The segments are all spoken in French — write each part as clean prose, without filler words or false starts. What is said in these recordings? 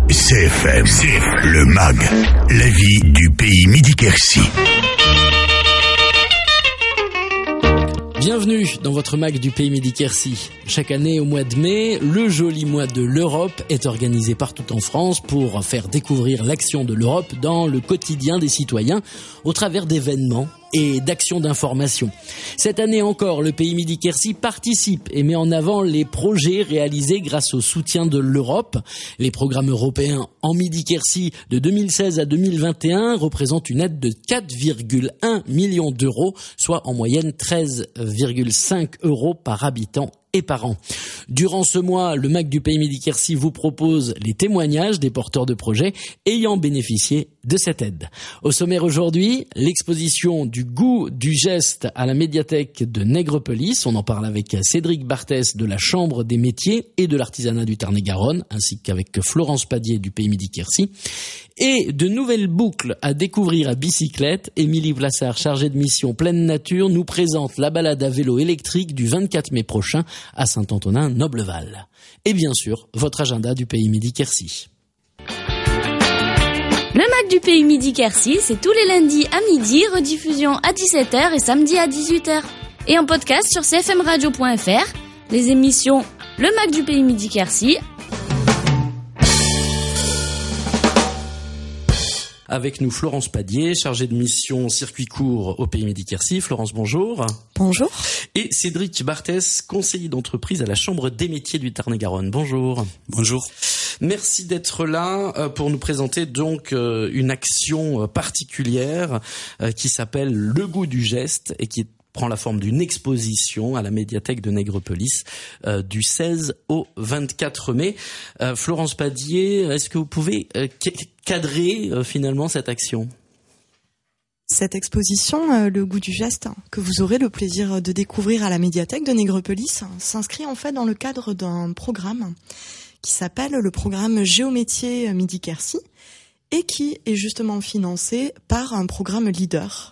CFM, le MAG, la vie du pays Midi-Quercy. Bienvenue dans votre MAG du pays Midi-Quercy. Chaque année au mois de mai, le joli mois de l'Europe est organisé partout en France pour faire découvrir l'action de l'Europe dans le quotidien des citoyens au travers d'événements et d'actions d'information. Cette année encore, le pays Midi-Quercy participe et met en avant les projets réalisés grâce au soutien de l'Europe. Les programmes européens en Midi-Quercy de 2016 à 2021 représentent une aide de 4,1 millions d'euros, soit en moyenne 13,5 euros par habitant et par an. Durant ce mois, le MAG du pays Midi-Quercy vous propose les témoignages des porteurs de projets ayant bénéficié de cette aide. Au sommaire aujourd'hui, l'exposition du goût du geste à la médiathèque de Nègrepelisse. On en parle avec Cédric Barthès de la Chambre des métiers et de l'artisanat du Tarn-et-Garonne, ainsi qu'avec Florence Padier du pays Midi-Quercy. Et de nouvelles boucles à découvrir à bicyclette. Émilie Vlassard, chargée de mission pleine nature, nous présente la balade à vélo électrique du 24 mai prochain à Saint-Antonin-Nobleval. Et bien sûr, votre agenda du pays Midi-Quercy. Le MAG du pays Midi-Quercy, c'est tous les lundis à midi, rediffusion à 17h et samedi à 18h. Et en podcast sur cfmradio.fr, les émissions Le MAG du pays Midi-Quercy. Avec nous Florence Padier, chargée de mission circuit court au pays Midi-Quercy. Florence, bonjour. Bonjour. Et Cédric Barthès, conseiller d'entreprise à la Chambre des métiers du Tarn-et-Garonne. Bonjour. Bonjour. Merci d'être là pour nous présenter donc une action particulière qui s'appelle Le goût du geste et qui prend la forme d'une exposition à la médiathèque de Nègrepelisse du 16 au 24 mai. Florence Padier, est-ce que vous pouvez cadrer finalement cette action ? Cette exposition, Le goût du geste, que vous aurez le plaisir de découvrir à la médiathèque de Nègrepelisse, s'inscrit en fait dans le cadre d'un programme qui s'appelle le programme Géométier Midi-Quercy et qui est justement financé par un programme leader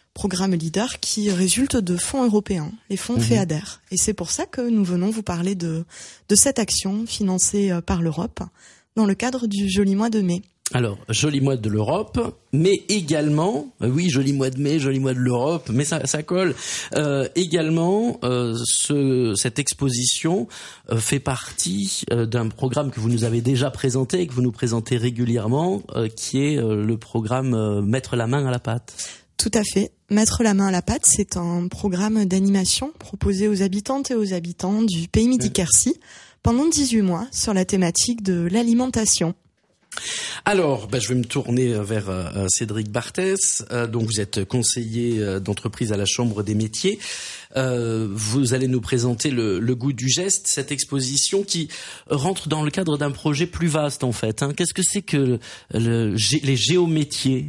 qui résulte de fonds européens, les fonds FEADER. Et c'est pour ça que nous venons vous parler de cette action financée par l'Europe dans le cadre du joli mois de mai. Alors, joli mois de l'Europe, mais également, oui, joli mois de mai, joli mois de l'Europe, mais ça colle. Également, cette exposition fait partie d'un programme que vous nous avez déjà présenté et que vous nous présentez régulièrement, qui est le programme Mettre la main à la pâte. Tout à fait. Mettre la main à la pâte, c'est un programme d'animation proposé aux habitantes et aux habitants du pays Midi-Quercy pendant 18 mois sur la thématique de l'alimentation. Alors, je vais me tourner vers Cédric Barthès. Donc, vous êtes conseiller d'entreprise à la Chambre des métiers. Vous allez nous présenter le goût du geste, cette exposition qui rentre dans le cadre d'un projet plus vaste en fait. Qu'est-ce que c'est que les géométiers ?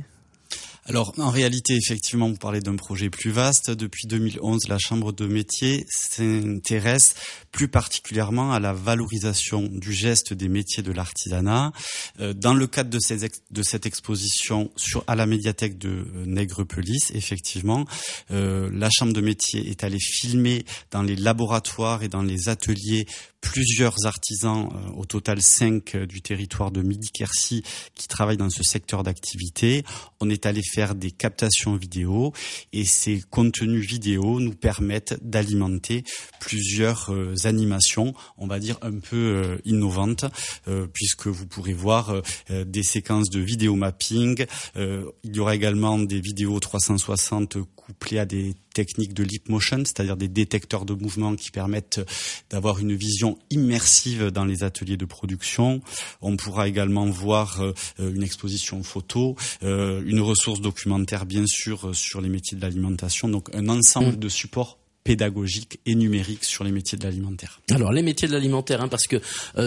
Alors, en réalité, effectivement, vous parlez d'un projet plus vaste. Depuis 2011, la Chambre de métiers s'intéresse plus particulièrement à la valorisation du geste des métiers de l'artisanat. Dans le cadre de cette exposition à la médiathèque de Nègrepelisse, effectivement, la Chambre de métiers est allée filmer dans les laboratoires et dans les ateliers plusieurs artisans, au total 5 du territoire de Midi-Quercy qui travaillent dans ce secteur d'activité. On est allé faire des captations vidéo et ces contenus vidéo nous permettent d'alimenter plusieurs animations, on va dire un peu innovantes, puisque vous pourrez voir des séquences de vidéo mapping. Il y aura également des vidéos 360 couplées à des techniques de leap motion, c'est-à-dire des détecteurs de mouvement qui permettent d'avoir une vision immersive dans les ateliers de production. On pourra également voir une exposition photo, une ressource documentaire bien sûr sur les métiers de l'alimentation, donc un ensemble de supports pédagogiques et numériques sur les métiers de l'alimentaire. Alors les métiers de l'alimentaire, parce que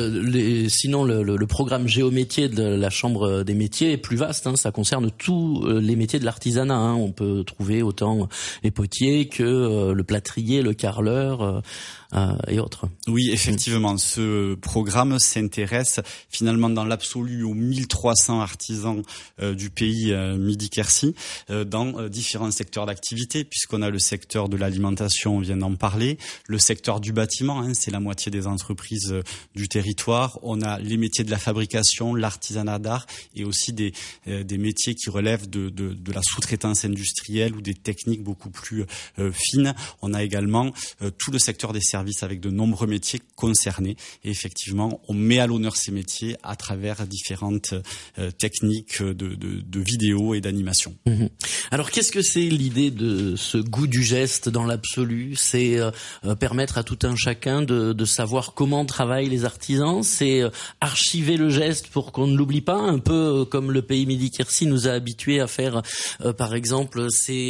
sinon le programme Géométier de la Chambre des métiers est plus vaste, ça concerne tous les métiers de l'artisanat. On peut trouver autant les potiers que le plâtrier, le carreleur. et autres. Oui, effectivement, ce programme s'intéresse finalement dans l'absolu aux 1300 artisans du pays Midi-Quercy dans différents secteurs d'activité, puisqu'on a le secteur de l'alimentation, on vient d'en parler, le secteur du bâtiment, c'est la moitié des entreprises du territoire, on a les métiers de la fabrication, l'artisanat d'art et aussi des métiers qui relèvent de la sous-traitance industrielle ou des techniques beaucoup plus fines. On a également tout le secteur des services avec de nombreux métiers concernés. Et effectivement, on met à l'honneur ces métiers à travers différentes techniques de vidéo et d'animation. Mmh. Alors, qu'est-ce que c'est l'idée de ce goût du geste dans l'absolu? C'est permettre à tout un chacun de savoir comment travaillent les artisans. C'est archiver le geste pour qu'on ne l'oublie pas, un peu comme le pays Midi-Quercy nous a habitués à faire, par exemple,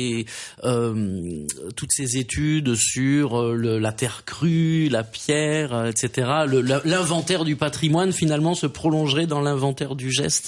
toutes ces études sur la terre crue, la pierre, etc. L'inventaire du patrimoine, finalement, se prolongerait dans l'inventaire du geste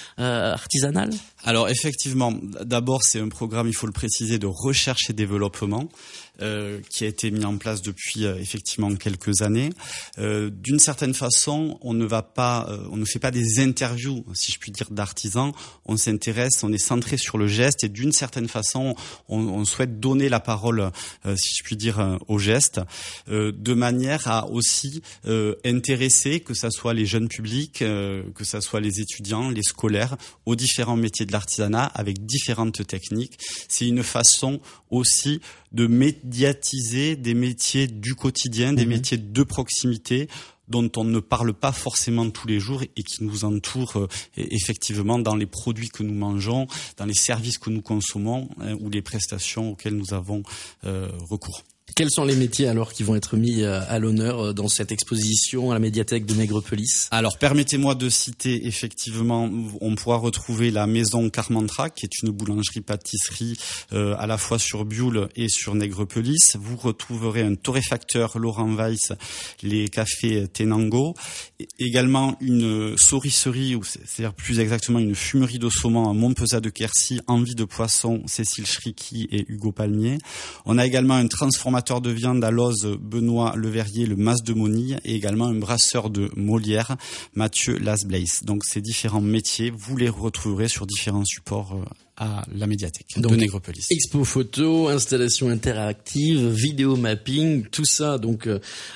artisanal? Alors effectivement, d'abord c'est un programme, il faut le préciser, de recherche et développement qui a été mis en place depuis effectivement quelques années. D'une certaine façon, on ne fait pas des interviews, si je puis dire, d'artisans. On s'intéresse, on est centré sur le geste et d'une certaine façon, on souhaite donner la parole, si je puis dire, au geste, de manière à aussi intéresser, que ça soit les jeunes publics, que ça soit les étudiants, les scolaires, aux différents métiers de l'artisanat avec différentes techniques. C'est une façon aussi de médiatiser des métiers du quotidien, des métiers de proximité dont on ne parle pas forcément tous les jours et qui nous entourent effectivement dans les produits que nous mangeons, dans les services que nous consommons ou les prestations auxquelles nous avons recours. Quels sont les métiers alors qui vont être mis à l'honneur dans cette exposition à la médiathèque de Nègrepelisse? Alors, permettez-moi de citer effectivement, on pourra retrouver la maison Carmentra, qui est une boulangerie-pâtisserie à la fois sur Bioul et sur Nègrepelisse. Vous retrouverez un torréfacteur Laurent Weiss, les cafés Tenango, également une saurisserie, ou c'est-à-dire plus exactement une fumerie de saumon à Montpezat de Quercy, Envie de Poisson, Cécile Schricky et Hugo Palmier. On a également un transformateur de viande à Loz, Benoît Leverrier, le Mas de Monille, et également un brasseur de Molière, Mathieu Lasblaise. Donc ces différents métiers, vous les retrouverez sur différents supports à la médiathèque de Nègrepelisse. Expo photo, installation interactive, vidéo mapping, tout ça donc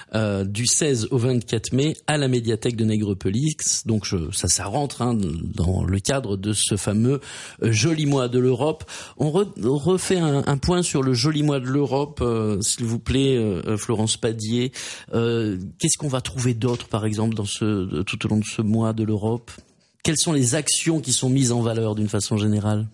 du 16 au 24 mai à la médiathèque de Nègrepelisse. Donc ça rentre dans le cadre de ce fameux Joli Mois de l'Europe. On refait un point sur le Joli Mois de l'Europe, s'il vous plaît, Florence Padier. Qu'est-ce qu'on va trouver d'autre, par exemple, tout au long de ce mois de l'Europe? Quelles sont les actions qui sont mises en valeur d'une façon générale?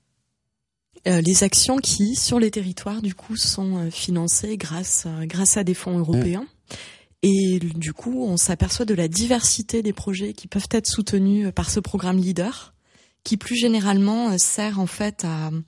Les actions qui, sur les territoires, du coup, sont financées grâce à des fonds européens. Et du coup, on s'aperçoit de la diversité des projets qui peuvent être soutenus par ce programme Leader, qui plus généralement sert en fait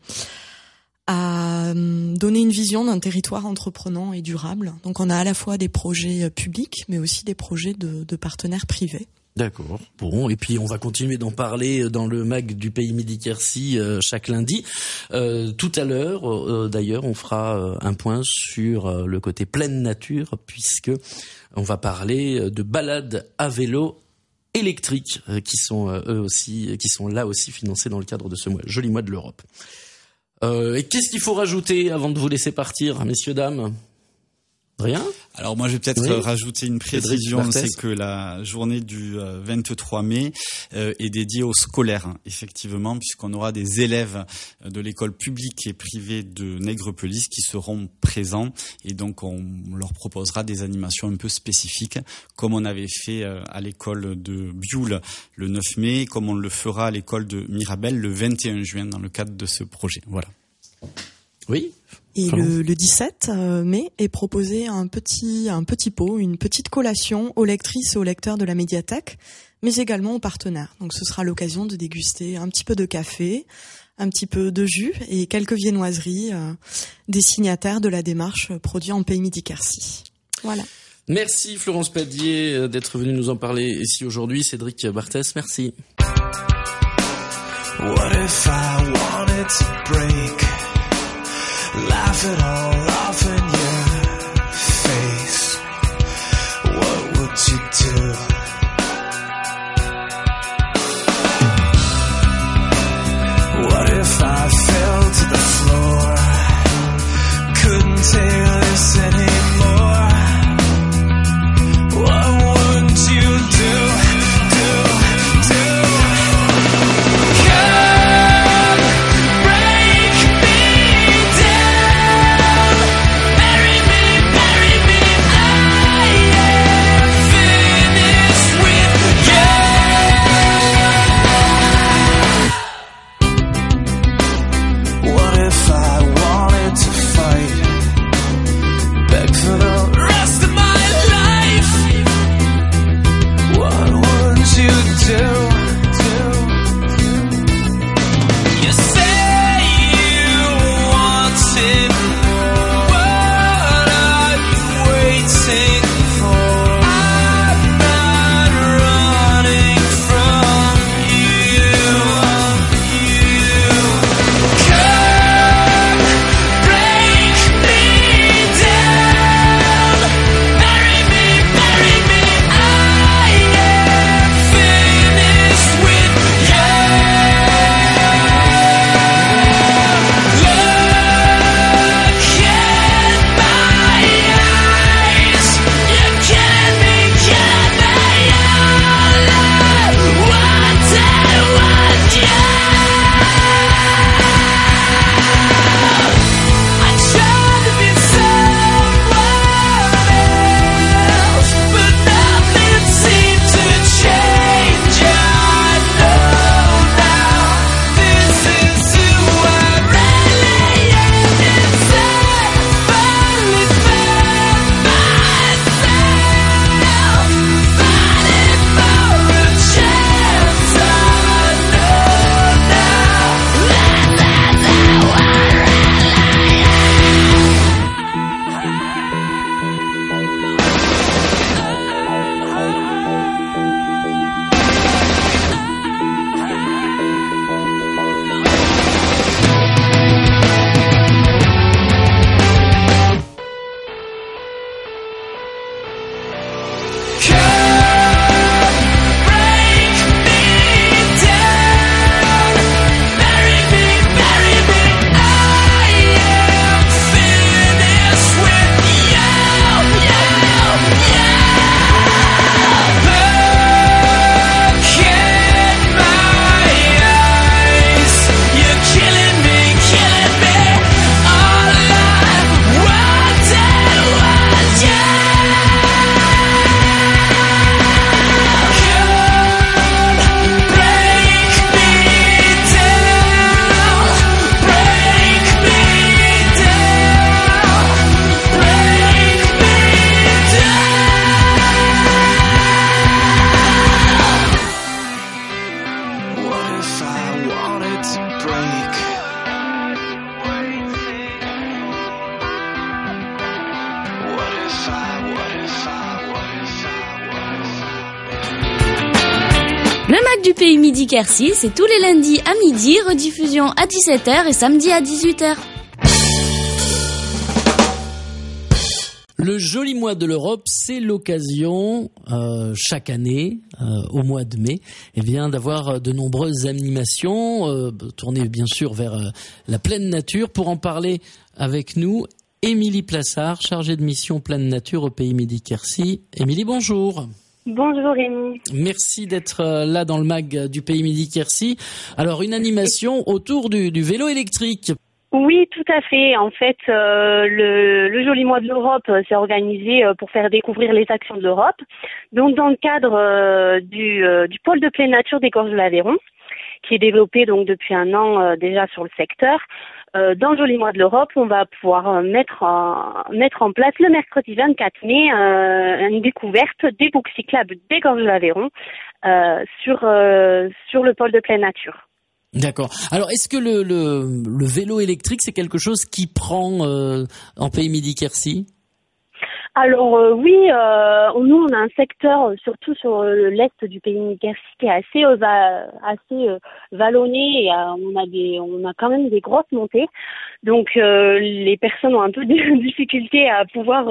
à donner une vision d'un territoire entreprenant et durable. Donc on a à la fois des projets publics, mais aussi des projets de partenaires privés. D'accord. Bon, et puis on va continuer d'en parler dans le mag du pays Midi-Quercy chaque lundi. Tout à l'heure, d'ailleurs, on fera un point sur le côté pleine nature, puisque on va parler de balades à vélo électriques qui sont là aussi financées dans le cadre de ce Joli Mois de l'Europe. Et qu'est-ce qu'il faut rajouter avant de vous laisser partir, messieurs, dames? Rien? Alors moi je vais peut-être rajouter une précision, c'est que la journée du 23 mai est dédiée aux scolaires, effectivement, puisqu'on aura des élèves de l'école publique et privée de Nègrepelisse qui seront présents et donc on leur proposera des animations un peu spécifiques, comme on avait fait à l'école de Bioul le 9 mai, comme on le fera à l'école de Mirabel le 21 juin dans le cadre de ce projet. Voilà. Oui. Et le 17 mai est proposé un petit pot, une petite collation aux lectrices et aux lecteurs de la médiathèque, mais également aux partenaires. Donc ce sera l'occasion de déguster un petit peu de café, un petit peu de jus et quelques viennoiseries des signataires de la démarche produite en pays Midi-Quercy. Voilà. Merci Florence Padier d'être venue nous en parler ici aujourd'hui. Cédric Barthès, merci. What if I wanted to break? Laugh it all off in your face. do? What if I fell to the floor? Couldn't take this anymore. What would you do? Come break me down, bury me, I am finished with you. What if I wanted to fight, beg for the rest of my life? What would you do? You say you wanted more. What are you waiting for? I'm not running from you. Come break me down, bury me, I am finished with you. Look at my eyes, you're killing me, all I wanted was you. I tried to be someone else, but nothing seemed to change. I know now this is who I really am inside. Finally found myself, fighting for a chance. I know now this is who I Le Mac du Pays Midi Quercy, c'est tous les lundis à midi, rediffusion à 17h et samedi à 18h. Le joli mois de l'Europe, c'est l'occasion chaque année, au mois de mai, d'avoir de nombreuses animations tournées bien sûr vers la pleine nature. Pour en parler avec nous, Émilie Plassard, chargée de mission pleine nature au Pays Midi Quercy. Émilie, bonjour. Bonjour Rémi. Merci d'être là dans le mag du Pays Midi Quercy. Alors, une animation autour du vélo électrique. Oui, tout à fait. En fait, le Joli Mois de l'Europe s'est organisé pour faire découvrir les actions de l'Europe. Donc, dans le cadre du pôle de pleine nature des Gorges de l'Aveyron, qui est développé donc depuis un an déjà sur le secteur. Dans le Joli Mois de l'Europe, on va pouvoir mettre en place le mercredi 24 mai une découverte des boucles cyclables des Gorges de l'Aveyron sur le pôle de pleine nature. D'accord. Alors, est-ce que le vélo électrique, c'est quelque chose qui prend en Pays Midi Quercy ? Alors oui, nous on a un secteur, surtout sur l'est du pays Midi-Quercy, qui est assez vallonné et on a quand même des grosses montées. Donc les personnes ont un peu de difficulté à pouvoir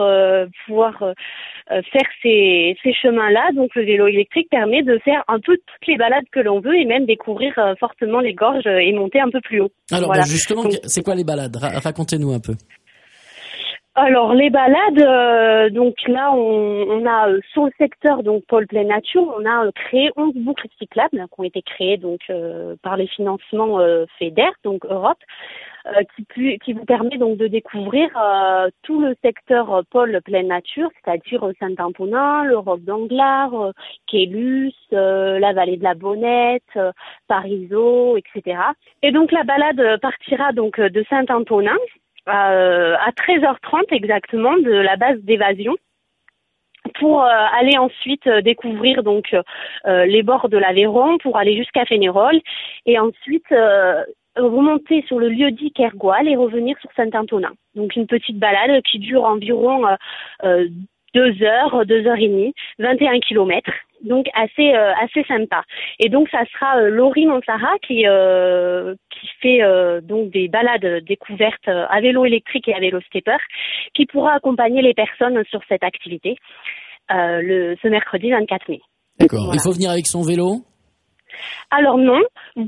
faire ces chemins-là. Donc le vélo électrique permet de faire un peu toutes les balades que l'on veut et même découvrir fortement les gorges et monter un peu plus haut. Alors voilà. justement, c'est quoi les balades? Racontez-nous un peu. Alors les balades, donc là on a sur le secteur donc pôle pleine nature, on a créé 11 boucles cyclables qui ont été créées donc par les financements FEDER, donc Europe, qui vous permet donc de découvrir tout le secteur pôle pleine nature, c'est-à-dire Saint-Antonin, le Roc d'Anglars, Quélus, la vallée de la Bonnette, Parisot, etc. Et donc la balade partira donc de Saint-Antonin à 13h30 exactement de la base d'évasion pour aller ensuite découvrir donc les bords de l'Aveyron pour aller jusqu'à Fénérolles et ensuite remonter sur le lieu-dit Kergoal et revenir sur Saint-Antonin. Donc une petite balade qui dure environ 2 heures, 2 heures et demie, 21 kilomètres. Donc assez sympa. Et donc ça sera Laurie Monsara qui fait donc des balades découvertes à vélo électrique et à vélo stepper, qui pourra accompagner les personnes sur cette activité ce mercredi 24 mai. D'accord. Voilà. Il faut venir avec son vélo? Alors non, vous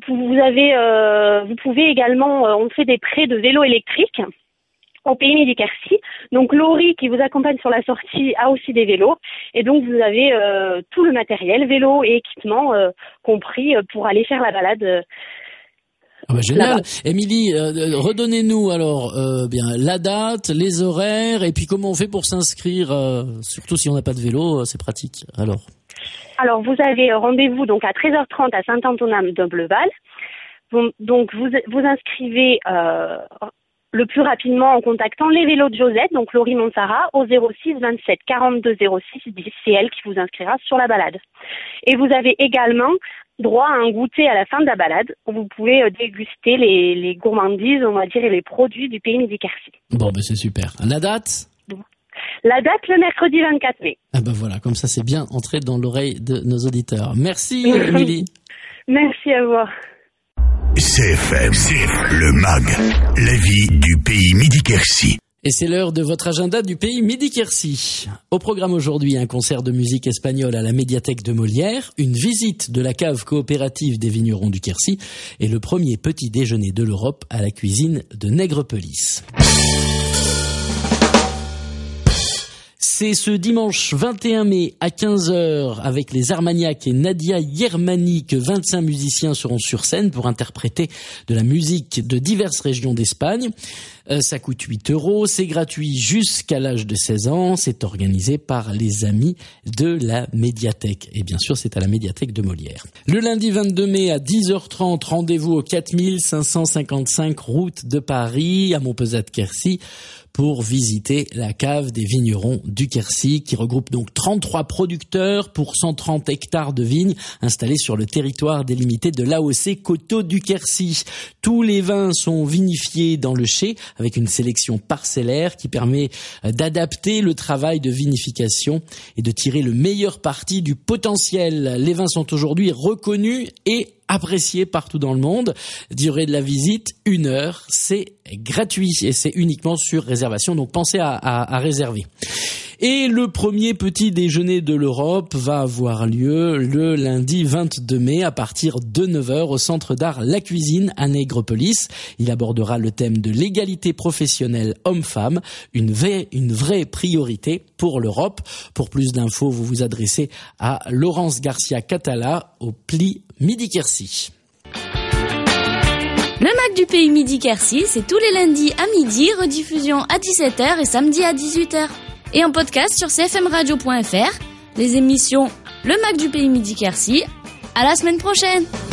pouvez également, on fait des prêts de vélo électrique au pays Midi-Quercy. Donc Laurie qui vous accompagne sur la sortie a aussi des vélos et donc vous avez tout le matériel, vélo et équipement compris pour aller faire la balade. Ah bah génial. Émilie, redonnez-nous alors bien la date, les horaires et puis comment on fait pour s'inscrire, surtout si on n'a pas de vélo, c'est pratique. Alors vous avez rendez-vous donc à 13h30 à Saint-Antonin-d'Obleval. Donc vous inscrivez le plus rapidement en contactant les vélos de Josette, donc Laurie Monsara, au 06 27 42 06 10. C'est elle qui vous inscrira sur la balade. Et vous avez également droit à un goûter à la fin de la balade, où vous pouvez déguster les gourmandises, on va dire, et les produits du pays Midi-Quercy. Bon, ben c'est super. La date ? La date, le mercredi 24 mai. Ah ben voilà, comme ça c'est bien entré dans l'oreille de nos auditeurs. Merci Émilie. Merci à vous. CFM, le MAG, la vie du pays Midi-Quercy. Et c'est l'heure de votre agenda du pays Midi-Quercy. Au programme aujourd'hui, un concert de musique espagnole à la médiathèque de Molière, une visite de la cave coopérative des vignerons du Quercy et le premier petit déjeuner de l'Europe à la cuisine de Nègrepelisse. C'est ce dimanche 21 mai à 15h avec les Armagnacs et Nadia Yermani que 25 musiciens seront sur scène pour interpréter de la musique de diverses régions d'Espagne. Ça coûte 8 €, c'est gratuit jusqu'à l'âge de 16 ans, c'est organisé par les amis de la médiathèque. Et bien sûr, c'est à la médiathèque de Molière. Le lundi 22 mai à 10h30, rendez-vous au 4555 route de Paris à Montpezat-Quercy pour visiter la cave des vignerons du Quercy qui regroupe donc 33 producteurs pour 130 hectares de vignes installés sur le territoire délimité de l'AOC Coteaux du Quercy. Tous les vins sont vinifiés dans le chai avec une sélection parcellaire qui permet d'adapter le travail de vinification et de tirer le meilleur parti du potentiel. Les vins sont aujourd'hui reconnus et apprécié partout dans le monde. Durée de la visite, 1 heure. C'est gratuit et c'est uniquement sur réservation. Donc pensez à réserver. Et le premier petit déjeuner de l'Europe va avoir lieu le lundi 22 mai à partir de 9h au Centre d'art La Cuisine à Nègrepelisse. Il abordera le thème de l'égalité professionnelle homme-femme, une vraie priorité pour l'Europe. Pour plus d'infos, vous vous adressez à Laurence Garcia Catala au Pli Midi-Quercy. Le MAG du pays Midi-Quercy, c'est tous les lundis à midi, rediffusion à 17h et samedi à 18h. Et en podcast sur cfmradio.fr, les émissions Le MAG du pays Midi-Quercy. À la semaine prochaine!